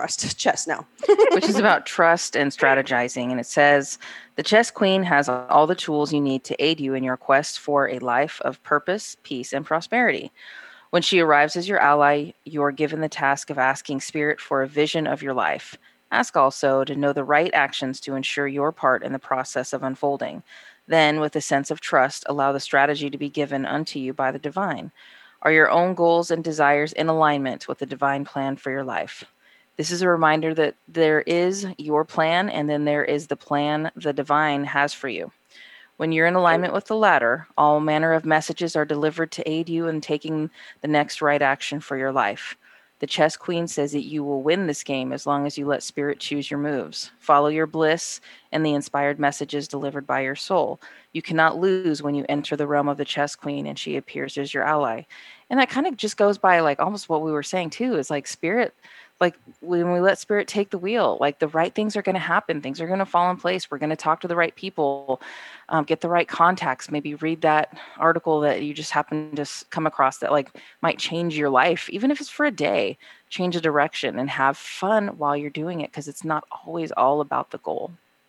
now. Which is about trust and strategizing. And it says, the Chess Queen has all the tools you need to aid you in your quest for a life of purpose, peace, and prosperity. When she arrives as your ally, you are given the task of asking Spirit for a vision of your life. Ask also to know the right actions to ensure your part in the process of unfolding. Then, with a sense of trust, allow the strategy to be given unto you by the divine. Are your own goals and desires in alignment with the divine plan for your life? This is a reminder that there is your plan, and then there is the plan the divine has for you. When you're in alignment with the latter, all manner of messages are delivered to aid you in taking the next right action for your life. The Chess Queen says that you will win this game as long as you let Spirit choose your moves. Follow your bliss and the inspired messages delivered by your soul. You cannot lose when you enter the realm of the Chess Queen and she appears as your ally. And that kind of just goes by like almost what we were saying too, is like Spirit, like when we let spirit take the wheel, like the right things are going to happen. Things are going to fall in place. We're going to talk to the right people, get the right contacts, maybe read that article that you just happen to come across that like might change your life, even if it's for a day, change a direction and have fun while you're doing it. Cause it's not always all about the goal.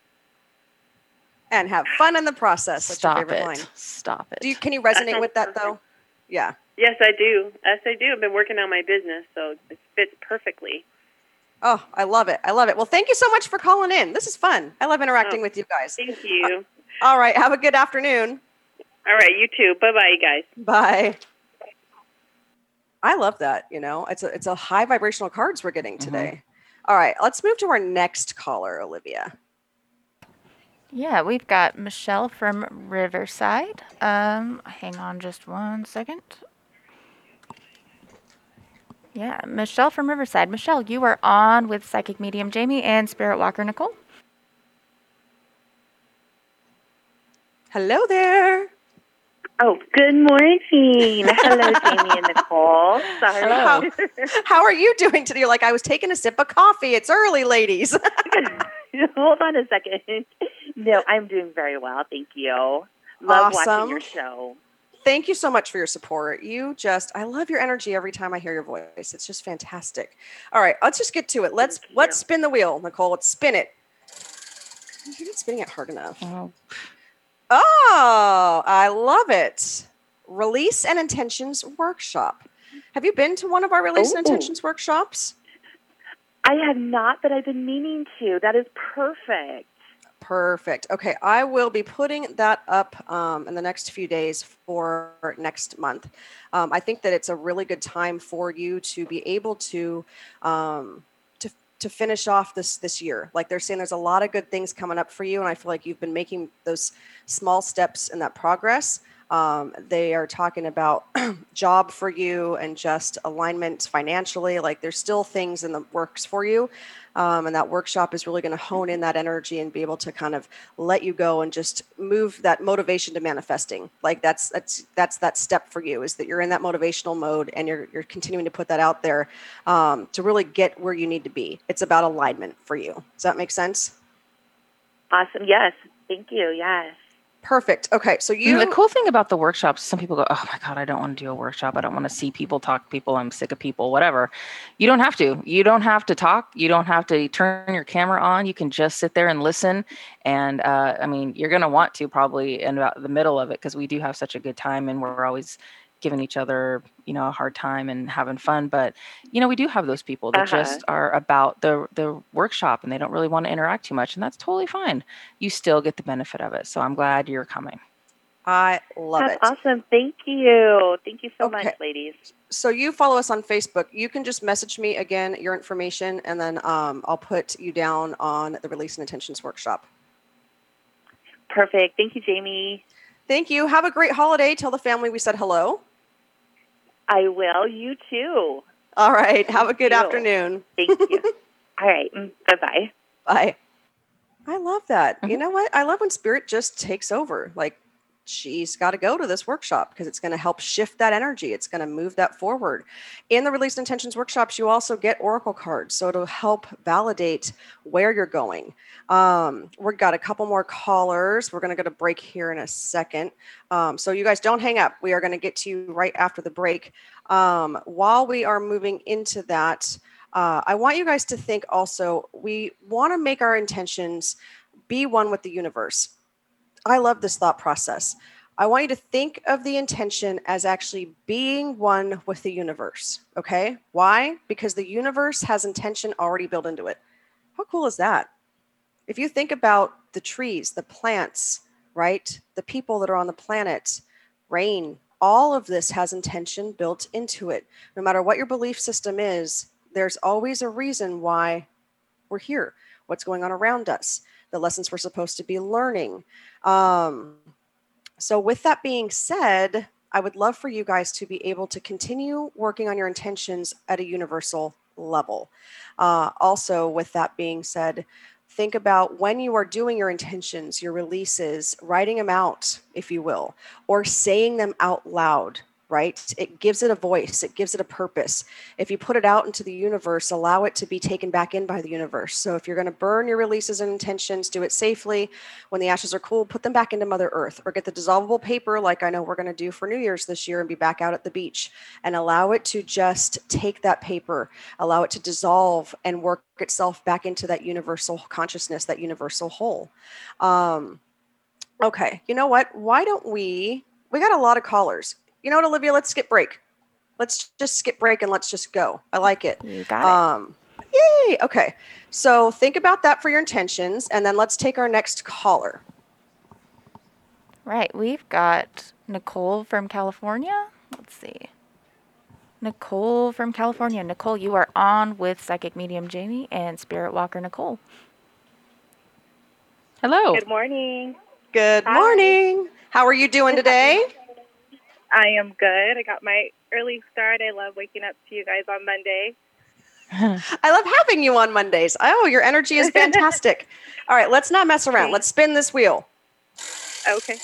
And have fun in the process. That's your favorite line. Stop it. Can you resonate with that though? Yeah. Yes, I do. Yes, I do. I've been working on my business, so it fits perfectly. Oh, I love it. I love it. Well, thank you so much for calling in. This is fun. I love interacting with you guys. Thank you. All right. Have a good afternoon. All right. You too. Bye-bye, guys. Bye. I love that. You know, it's a high vibrational cards we're getting today. All right. Let's move to our next caller, Olivia. Yeah, we've got Michelle from Riverside. Hang on just one second. Yeah, Michelle from Riverside. Michelle, you are on with Psychic Medium Jamie and Spirit Walker Nicole. Hello there. Oh, good morning. Hello, Jamie and Nicole. Sorry. How are you doing today? You're like, I was taking a sip of coffee. It's early, ladies. Hold on a second. No, I'm doing very well. Thank you. Love watching your show. Thank you so much for your support. I love your energy every time I hear your voice. It's just fantastic. All right, let's just get to it. Let's spin the wheel, Nicole. Let's spin it. You're not spinning it hard enough. Oh, I love it. Release and Intentions Workshop. Have you been to one of our Release and Intentions workshops? I have not, but I've been meaning to. That is perfect. Perfect. Okay, I will be putting that up in the next few days for next month. I think that it's a really good time for you to be able to finish off this year. Like they're saying, there's a lot of good things coming up for you, and I feel like you've been making those small steps in that progress. They are talking about job for you and just alignment financially. Like there's still things in the works for you. And that workshop is really going to hone in that energy and be able to kind of let you go and just move that motivation to manifesting. Like that's that step for you, is that you're in that motivational mode and you're continuing to put that out there to really get where you need to be. It's about alignment for you. Does that make sense? Awesome. Yes. Thank you. Yes. Perfect. Okay. So the cool thing about the workshops, some people go, oh my God, I don't want to do a workshop. I don't want to see people, talk to people. I'm sick of people, whatever. You don't have to. You don't have to talk. You don't have to turn your camera on. You can just sit there and listen. And you're going to want to probably in about the middle of it, because we do have such a good time and we're always giving each other, a hard time and having fun. But, we do have those people that just are about the workshop and they don't really want to interact too much. And that's totally fine. You still get the benefit of it. So I'm glad you're coming. I love it. That's awesome. Thank you. Thank you so much, ladies. So you follow us on Facebook. You can just message me again, your information, and then I'll put you down on the Release and Intentions workshop. Perfect. Thank you, Jamie. Thank you. Have a great holiday. Tell the family we said hello. I will. You too. All right. Have a good afternoon. Thank you. All right. Bye-bye. Bye. I love that. You know what? I love when Spirit just takes over. Like, she's got to go to this workshop because it's going to help shift that energy. It's going to move that forward. In the Release Intentions workshops, you also get oracle cards. So it'll help validate where you're going. We've got a couple more callers. We're going to go to break here in a second. So you guys don't hang up. We are going to get to you right after the break. While we are moving into that, I want you guys to think also, we want to make our intentions be one with the universe. I love this thought process. I want you to think of the intention as actually being one with the universe. Okay. Why? Because the universe has intention already built into it. How cool is that? If you think about the trees, the plants, right? The people that are on the planet, rain, all of this has intention built into it. No matter what your belief system is, there's always a reason why we're here, what's going on around us, the lessons we're supposed to be learning. So with that being said, I would love for you guys to be able to continue working on your intentions at a universal level. Also, with that being said, think about when you are doing your intentions, your releases, writing them out, if you will, or saying them out loud. right? It gives it a voice. It gives it a purpose. If you put it out into the universe, allow it to be taken back in by the universe. So if you're going to burn your releases and intentions, do it safely. When the ashes are cool, put them back into Mother Earth, or get the dissolvable paper like I know we're going to do for New Year's this year and be back out at the beach, and allow it to just take that paper, allow it to dissolve and work itself back into that universal consciousness, that universal whole. Okay, you know what? Why don't we got a lot of callers. You know what, Olivia? Let's skip break. Let's just skip break and let's just go. I like it. You got it. Yay. Okay. So think about that for your intentions, and then let's take our next caller. Right. We've got Nicole from California. Let's see. Nicole from California. Nicole, you are on with Psychic Medium Jamie and Spirit Walker Nicole. Hello. Good morning. Good morning. How are you doing today? I am good. I got my early start. I love waking up to you guys on Monday. I love having you on Mondays. Oh, your energy is fantastic. All right, let's not mess around. Let's spin this wheel. Okay.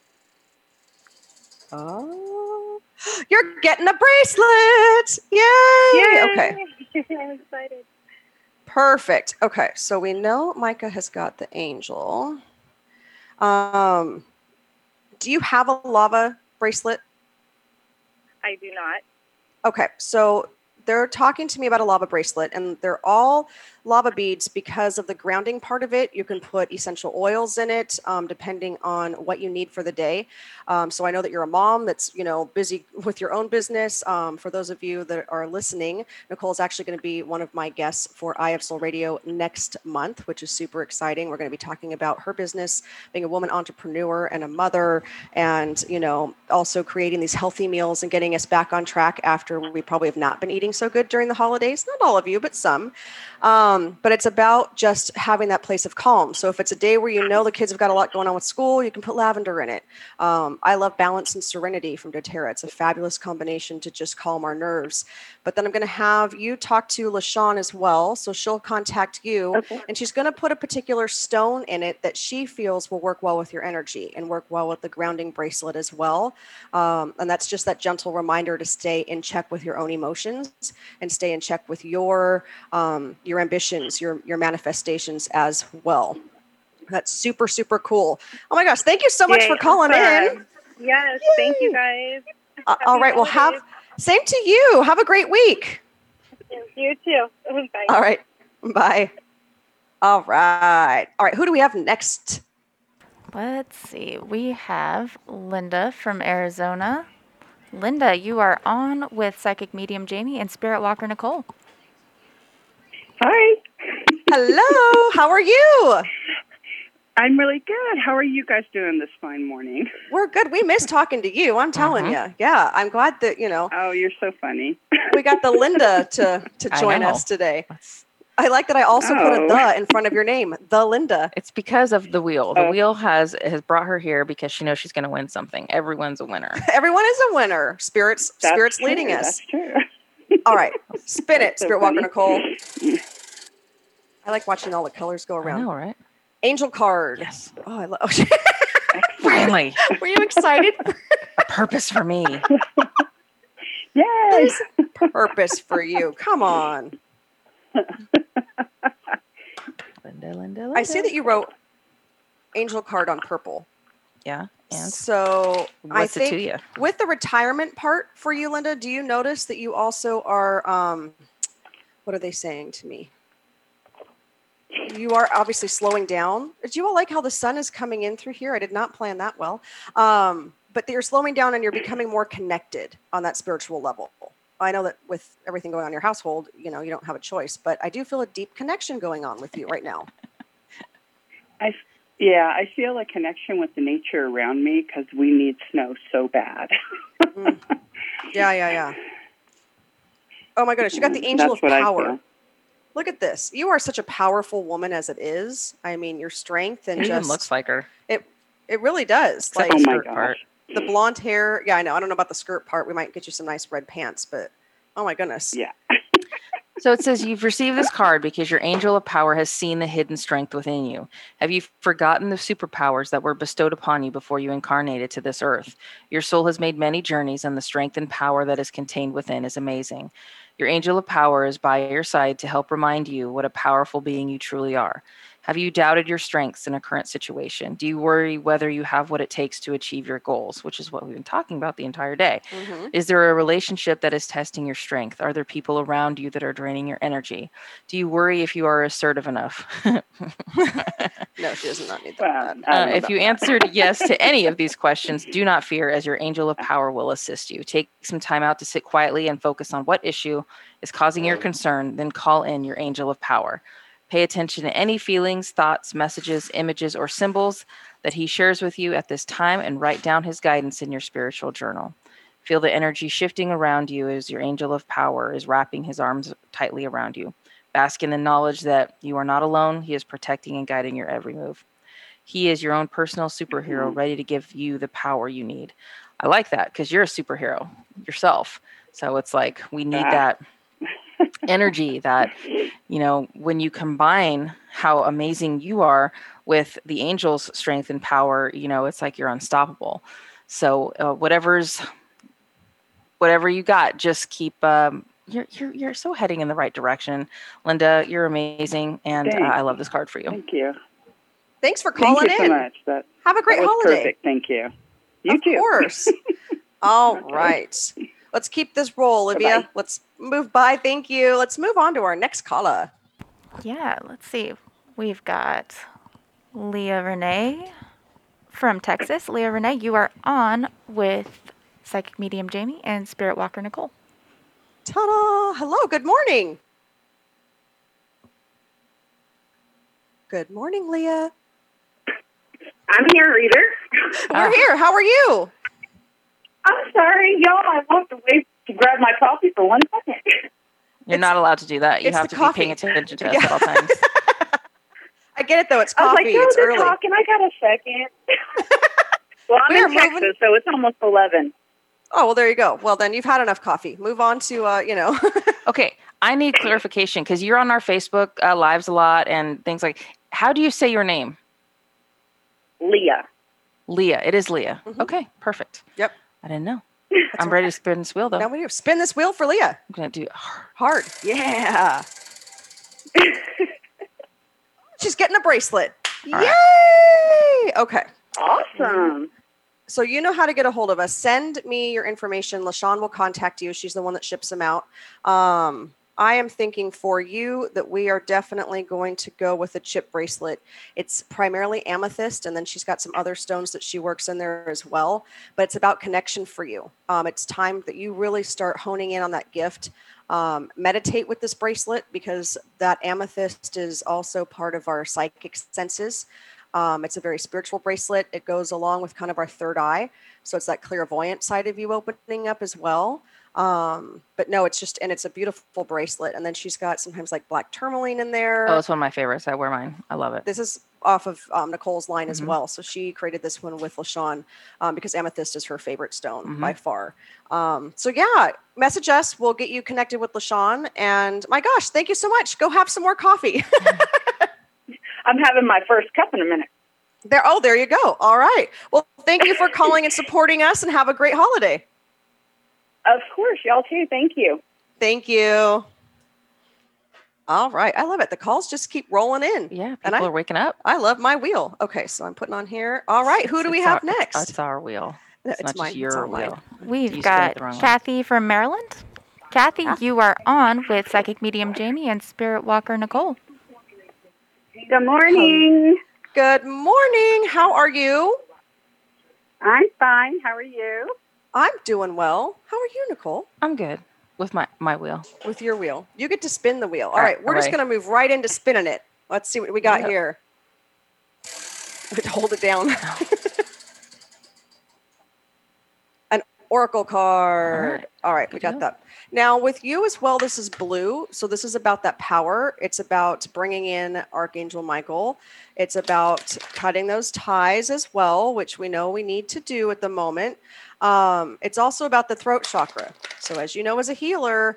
Oh, you're getting a bracelet. Yay. Okay. I'm excited. Perfect. Okay, so we know Micah has got the angel. Do you have a lava bracelet? I do not. Okay, so they're talking to me about a lava bracelet, and they're all lava beads because of the grounding part of it. You can put essential oils in it, depending on what you need for the day. So I know that you're a mom that's, busy with your own business. For those of you that are listening, Nicole is actually going to be one of my guests for Eye of Soul Radio next month, which is super exciting. We're going to be talking about her business, being a woman entrepreneur and a mother, and, also creating these healthy meals and getting us back on track after we probably have not been eating so good during the holidays. Not all of you, but some. But it's about just having that place of calm. So if it's a day where the kids have got a lot going on with school, you can put lavender in it. I love Balance and Serenity from doTERRA. It's a fabulous combination to just calm our nerves. But then I'm going to have you talk to LaShawn as well. So she'll contact you, and she's going to put a particular stone in it that she feels will work well with your energy and work well with the grounding bracelet as well. And that's just that gentle reminder to stay in check with your own emotions and stay in check with your ambitions, your manifestations as well. That's super, super cool. Oh my gosh. Thank you so much for calling in. Yes. Yay. Thank you guys. All right. Well, same to you. Have a great week. You too. Bye. All right. Bye. All right. All right. Who do we have next? Let's see. We have Linda from Arizona. Linda, you are on with Psychic Medium Jamie and Spirit Walker Nicole. Hi. Hello. How are you? I'm really good. How are you guys doing this fine morning? We're good. We miss talking to you. I'm telling you. Yeah. I'm glad that, Oh, you're so funny. We got the Linda to join us today. I like that I also put a "the" in front of your name, the Linda. It's because of the wheel. The wheel has brought her here because she knows she's going to win something. Everyone's a winner. Everyone is a winner. Spirits leading us. That's true. All right. Spin it, Spirit Walker Nicole. I like watching all the colors go around. I know, right? Angel card. Yes. Oh, I love. Finally. Were you excited? A purpose for me. Yes. Purpose for you. Come on. Linda. I see that you wrote angel card on purple. Yeah. And so I what's it to think you? with the retirement part for you, Linda, do you notice that you also are, what are they saying to me? You are obviously slowing down. Do you all like how the sun is coming in through here? I did not plan that well. But you're slowing down and you're becoming more connected on that spiritual level. I know that with everything going on in your household, you don't have a choice, but I do feel a deep connection going on with you right now. I feel a connection with the nature around me because we need snow so bad. Yeah. Oh my goodness, you got the angel of power. Look at this. You are such a powerful woman as it is. I mean, your strength and it just even looks like her. It really does. Except like the skirt part. The blonde hair. Yeah, I know. I don't know about the skirt part. We might get you some nice red pants, but oh my goodness. Yeah. So it says you've received this card because your angel of power has seen the hidden strength within you. Have you forgotten the superpowers that were bestowed upon you before you incarnated to this earth? Your soul has made many journeys, and the strength and power that is contained within is amazing. Your angel of power is by your side to help remind you what a powerful being you truly are. Have you doubted your strengths in a current situation? Do you worry whether you have what it takes to achieve your goals, which is what we've been talking about the entire day? Mm-hmm. Is there a relationship that is testing your strength? Are there people around you that are draining your energy? Do you worry if you are assertive enough? No, she does not need that. If you answered yes to any of these questions, do not fear, as your angel of power will assist you. Take some time out to sit quietly and focus on what issue is causing your concern, then call in your angel of power. Pay attention to any feelings, thoughts, messages, images, or symbols that he shares with you at this time, and write down his guidance in your spiritual journal. Feel the energy shifting around you as your angel of power is wrapping his arms tightly around you. Bask in the knowledge that you are not alone. He is protecting and guiding your every move. He is your own personal superhero, ready to give you the power you need. I like that, because you're a superhero yourself. So it's like we need that energy that, when you combine how amazing you are with the angel's strength and power, it's like you're unstoppable. So whatever you got, just keep, you're so heading in the right direction. Linda, you're amazing. And I love this card for you. Thank you. Thanks for calling in. Thank you so much. Have a great holiday. Perfect. Thank you. You too. Of course. All right. Let's keep this roll, Olivia. Bye-bye. Let's move by. Thank you. Let's move on to our next caller. Yeah, let's see. We've got Leah Renee from Texas. Leah Renee, you are on with Psychic Medium Jamie and Spirit Walker Nicole. Ta-da! Hello. Good morning. Good morning, Leah. I'm here, reader. We're here. How are you? I'm sorry, y'all. I walked away to grab my coffee for 1 second. You're not allowed to do that. You it's have the to coffee. be paying attention to us at all times. I get it, though. It's I was coffee. like, no, It's they're early. talking. I got a second. Well, I'm We're in Texas, moving. so it's almost 11. Oh, well, there you go. Well, then you've had enough coffee. Move on to, Okay, I need clarification, because you're on our Facebook lives a lot and things like. How do you say your name? Leah. Leah. It is Leah. Okay, perfect. Yep. I didn't know. I'm ready to spin this wheel, though. Now we do spin this wheel for Leah. I'm going to do hard. Yeah. She's getting a bracelet. Yay! Okay. Awesome. So you know how to get a hold of us. Send me your information. LaShawn will contact you. She's the one that ships them out. I am thinking for you that we are definitely going to go with a chip bracelet. It's primarily amethyst, and then she's got some other stones that she works in there as well. But it's about connection for you. It's time that you really start honing in on that gift. Meditate with this bracelet, because that amethyst is also part of our psychic senses. It's a very spiritual bracelet. It goes along with kind of our third eye. So it's that clairvoyant side of you opening up as well. But no, it's just, and it's a beautiful bracelet. And then she's got sometimes like black tourmaline in there. Oh, it's one of my favorites. I wear mine. I love it. This is off of Nicole's line as well. So she created this one with LaShawn because amethyst is her favorite stone by far. So yeah, message us. We'll get you connected with LaShawn. And my gosh, thank you so much. Go have some more coffee. I'm having my first cup in a minute. There you go. All right. Well, thank you for calling and supporting us, and have a great holiday. Of course. Y'all too. Thank you. Thank you. All right. I love it. The calls just keep rolling in. Yeah. People are waking up. I love my wheel. Okay. So I'm putting on here. All right. Who do we have next? It's our wheel. It's not mine. just your wheel. We've got Kathy from Maryland. Kathy, you are on with Psychic Medium Jamie and Spirit Walker Nicole. Good morning. Good morning. How are you? I'm fine. How are you? I'm doing well. How are you, Nicole? I'm good with my wheel. With your wheel. You get to spin the wheel. All right. We're just going to move right into spinning it. Let's see what we got here. Hold it down. An oracle card. All right. We got that. Now, with you as well, this is blue. So this is about that power. It's about bringing in Archangel Michael. It's about cutting those ties as well, which we know we need to do at the moment. It's also about the throat chakra. So as you know, as a healer,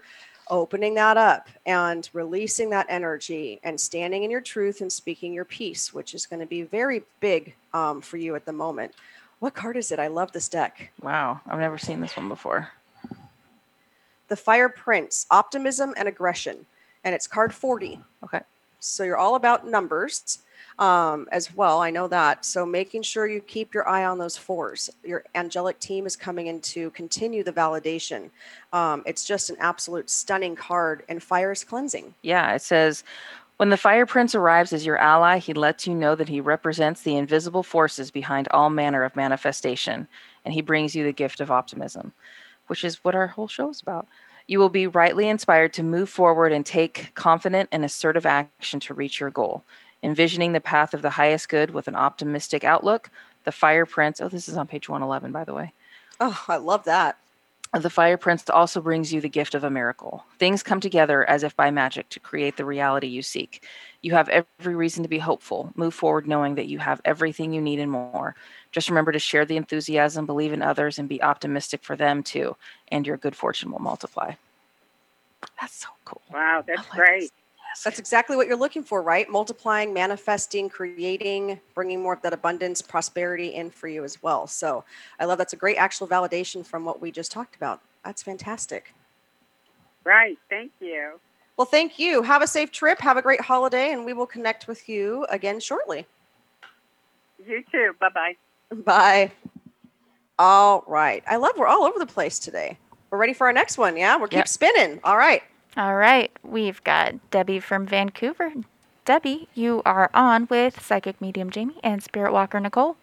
opening that up and releasing that energy and standing in your truth and speaking your peace, which is going to be very big for you at the moment. What card is it? I love this deck. Wow. I've never seen this one before. The Fire Prince, Optimism and Aggression. And it's card 40. Okay. So you're all about numbers as well. I know that. So making sure you keep your eye on those 4s. Your angelic team is coming in to continue the validation. It's just an absolute stunning card, and fire is cleansing. Yeah, it says, when the Fire Prince arrives as your ally, he lets you know that he represents the invisible forces behind all manner of manifestation, and he brings you the gift of optimism, which is what our whole show is about. You will be rightly inspired to move forward and take confident and assertive action to reach your goal. Envisioning the path of the highest good with an optimistic outlook, the Fire Prince, this is on page 111, by the way. Oh, I love that. The Fire Prince also brings you the gift of a miracle. Things come together as if by magic to create the reality you seek. You have every reason to be hopeful. Move forward knowing that you have everything you need and more. Just remember to share the enthusiasm, believe in others, and be optimistic for them too. And your good fortune will multiply. That's so cool. Wow, that's great. That's exactly what you're looking for, right? Multiplying, manifesting, creating, bringing more of that abundance, prosperity in for you as well. So I love that's a great actual validation from what we just talked about. That's fantastic. Right. Thank you. Well, thank you. Have a safe trip. Have a great holiday, and we will connect with you again shortly. You too. Bye-bye. Bye. All right. I love we're all over the place today. We're ready for our next one, yeah? We'll keep spinning. All right. All right. We've got Debbie from Vancouver. Debbie, you are on with Psychic Medium Jamie and Spirit Walker Nicole.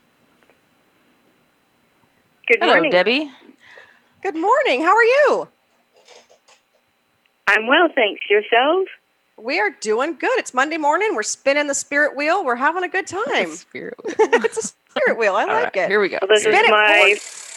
Good morning. Hello, Debbie. Good morning. How are you? I'm well, thanks. Yourself? We are doing good. It's Monday morning. We're spinning the spirit wheel. We're having a good time. Spirit wheel. It's a spirit wheel. I like it. Here we go. Well, this is my...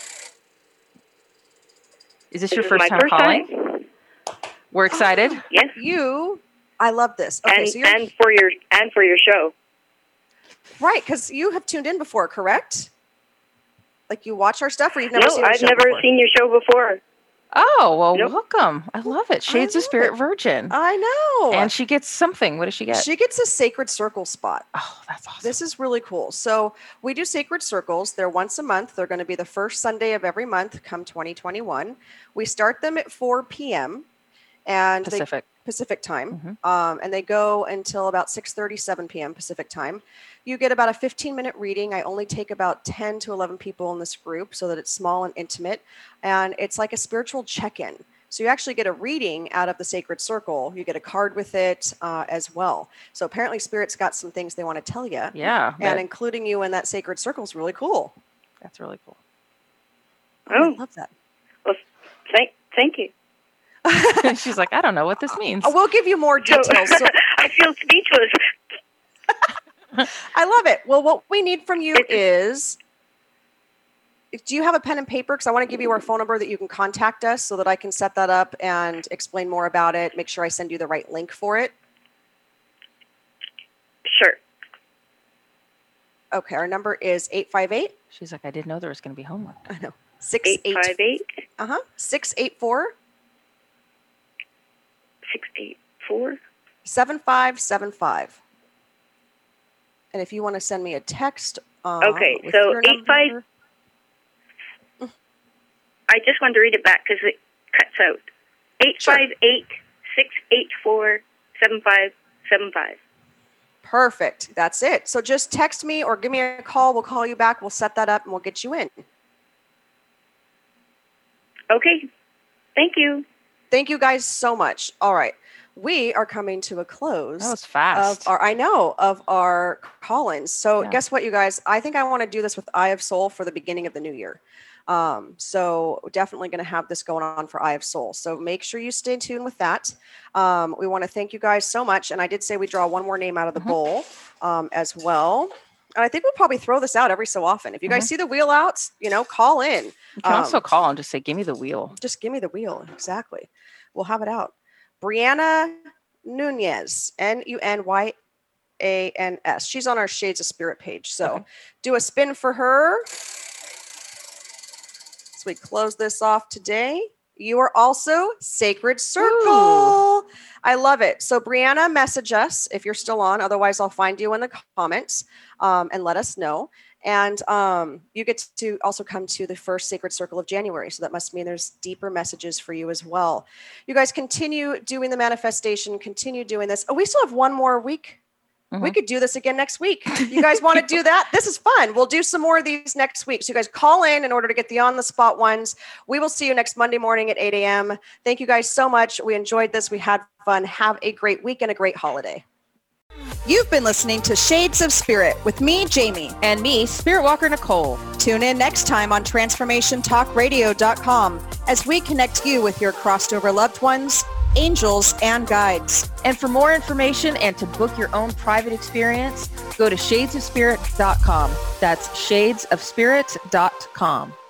Is this your first time calling? Time? We're excited. Yes. I love this. Okay, and, so you're, and for your show. Right, because you have tuned in before, correct? Like you watch our stuff, or you've never seen our I've show never before? seen your show before. Oh, well, Nope. welcome. I love it. Shades of Spirit Virgin. I know. And she gets something. What does she get? She gets a sacred circle spot. Oh, that's awesome. This is really cool. So we do sacred circles. They're once a month. They're going to be the first Sunday of every month come 2021. We start them at 4 p.m. and Pacific time. And they go until about 6:30, 7 p.m. Pacific time. You get about a 15-minute reading. I only take about 10 to 11 people in this group so that it's small and intimate. And it's like a spiritual check-in. So you actually get a reading out of the sacred circle. You get a card with it as well. So apparently Spirit's got some things they want to tell you. Yeah. And including you in that sacred circle is really cool. That's really cool. Oh, I love that. Well, thank you. She's like, I don't know what this means. We'll give you more details. So I feel speechless. I love it. Well, what we need from you is, do you have a pen and paper? Because I want to give you our phone number that you can contact us so that I can set that up and explain more about it. Make sure I send you the right link for it. Sure. Okay, our number is 858. She's like, I didn't know there was going to be homework. I know. 858. 684. 684. 7575. And if you want to send me a text. Okay, with so your 85. I just wanted to read it back because it cuts out. 858-684-7575. Perfect. That's it. So just text me or give me a call. We'll call you back. We'll set that up and we'll get you in. Okay. Thank you. Thank you guys so much. All right. We are coming to a close. That was fast. Of our call-ins. So guess what, you guys? I think I want to do this with Eye of Soul for the beginning of the new year. So definitely going to have this going on for Eye of Soul. So make sure you stay tuned with that. We want to thank you guys so much. And I did say we draw one more name out of the bowl as well. And I think we'll probably throw this out every so often. If you guys see the wheel out, call in. You can also call and just say, give me the wheel. Just give me the wheel. Exactly. We'll have it out. Brianna Nunez, Nunyans. She's on our Shades of Spirit page. So do a spin for her. So we close this off today. you are also Sacred Circle. Ooh. I love it. So Brianna, message us if you're still on. Otherwise, I'll find you in the comments and let us know. And you get to also come to the first Sacred Circle of January. So that must mean there's deeper messages for you as well. You guys continue doing the manifestation, continue doing this. Oh, we still have one more week. Mm-hmm. We could do this again next week. You guys want to do that? This is fun. We'll do some more of these next week. So you guys call in order to get the on-the-spot ones. We will see you next Monday morning at 8 a.m. Thank you guys so much. We enjoyed this. We had fun. Have a great week and a great holiday. You've been listening to Shades of Spirit with me, Jamie. And me, Spirit Walker Nicole. Tune in next time on TransformationTalkRadio.com as we connect you with your crossed over loved ones, angels, and guides. And for more information and to book your own private experience, go to shadesofspirit.com. That's shadesofspirit.com.